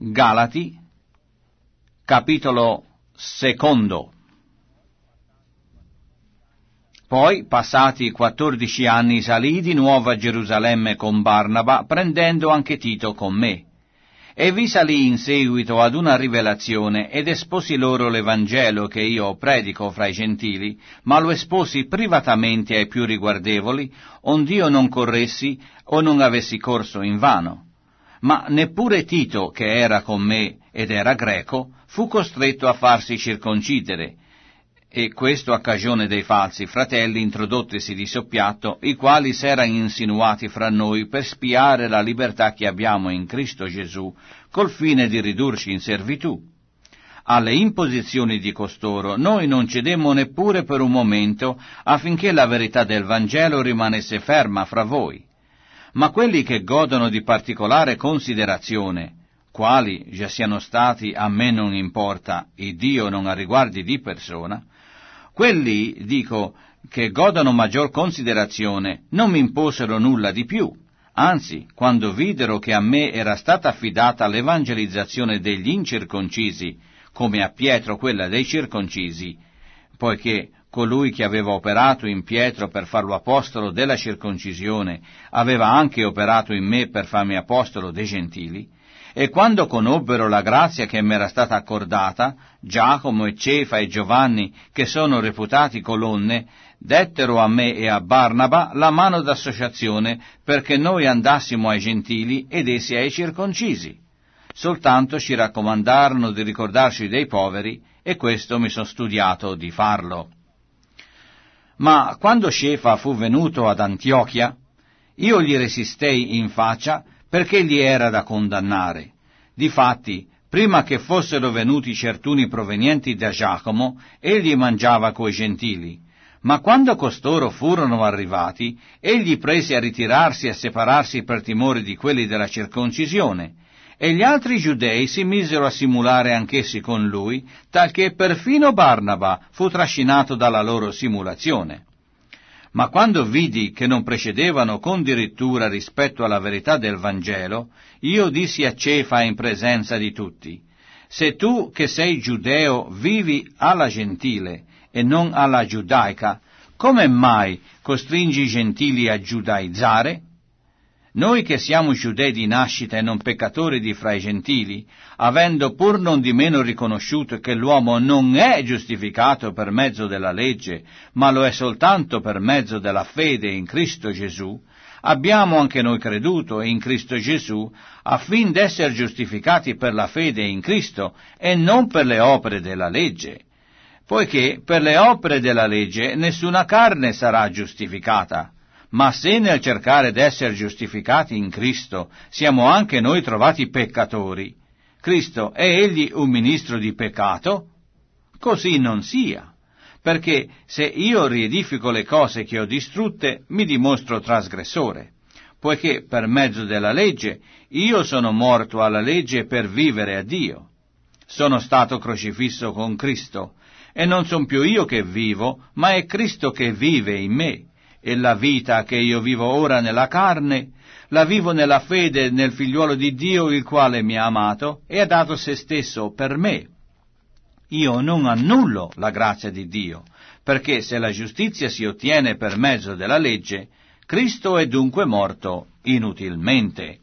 Galati, capitolo 2. Poi, passati 14 anni, salii di nuovo a Gerusalemme con Barnaba, prendendo anche Tito con me. E vi salii in seguito ad una rivelazione, ed esposi loro l'Evangelo che io predico fra i gentili, ma lo esposi privatamente ai più riguardevoli, ond'io non corressi o non avessi corso invano. Ma neppure Tito, che era con me ed era greco, fu costretto a farsi circoncidere, e questo a cagione dei falsi fratelli introdottisi di soppiatto, i quali s'erano insinuati fra noi per spiare la libertà che abbiamo in Cristo Gesù, col fine di ridurci in servitù. Alle imposizioni di costoro noi non cedemmo neppure per un momento, affinché la verità del Vangelo rimanesse ferma fra voi. Ma quelli che godono di particolare considerazione, quali già siano stati, a me non importa, e Dio non ha riguardi di persona, quelli, dico, che godono maggior considerazione, non mi imposero nulla di più. Anzi, quando videro che a me era stata affidata l'evangelizzazione degli incirconcisi, come a Pietro quella dei circoncisi, poiché colui che aveva operato in Pietro per farlo apostolo della circoncisione aveva anche operato in me per farmi apostolo dei gentili, e quando conobbero la grazia che mi era stata accordata, Giacomo e Cefa e Giovanni, che sono reputati colonne, dettero a me e a Barnaba la mano d'associazione perché noi andassimo ai gentili ed essi ai circoncisi. Soltanto ci raccomandarono di ricordarci dei poveri, e questo mi son studiato di farlo. Ma quando Cefa fu venuto ad Antiochia, io gli resistei in faccia perché gli era da condannare. Difatti, prima che fossero venuti certuni provenienti da Giacomo, egli mangiava coi gentili. Ma quando costoro furono arrivati, egli prese a ritirarsi e a separarsi per timore di quelli della circoncisione, e gli altri giudei si misero a simulare anch'essi con lui, talché perfino Barnaba fu trascinato dalla loro simulazione. Ma quando vidi che non precedevano con dirittura rispetto alla verità del Vangelo, io dissi a Cefa in presenza di tutti: se tu che sei giudeo vivi alla gentile e non alla giudaica, come mai costringi i gentili a giudaizzare? Noi che siamo giudei di nascita e non peccatori di fra i gentili, avendo pur non di meno riconosciuto che l'uomo non è giustificato per mezzo della legge, ma lo è soltanto per mezzo della fede in Cristo Gesù, abbiamo anche noi creduto in Cristo Gesù, affin d'essere giustificati per la fede in Cristo e non per le opere della legge, poiché per le opere della legge nessuna carne sarà giustificata. Ma se nel cercare d'essere giustificati in Cristo siamo anche noi trovati peccatori, Cristo è egli un ministro di peccato? Così non sia, perché se io riedifico le cose che ho distrutte, mi dimostro trasgressore, poiché per mezzo della legge io sono morto alla legge per vivere a Dio. Sono stato crocifisso con Cristo, e non son più io che vivo, ma è Cristo che vive in me. E la vita che io vivo ora nella carne, la vivo nella fede nel figliuolo di Dio, il quale mi ha amato e ha dato se stesso per me. Io non annullo la grazia di Dio, perché se la giustizia si ottiene per mezzo della legge, Cristo è dunque morto inutilmente.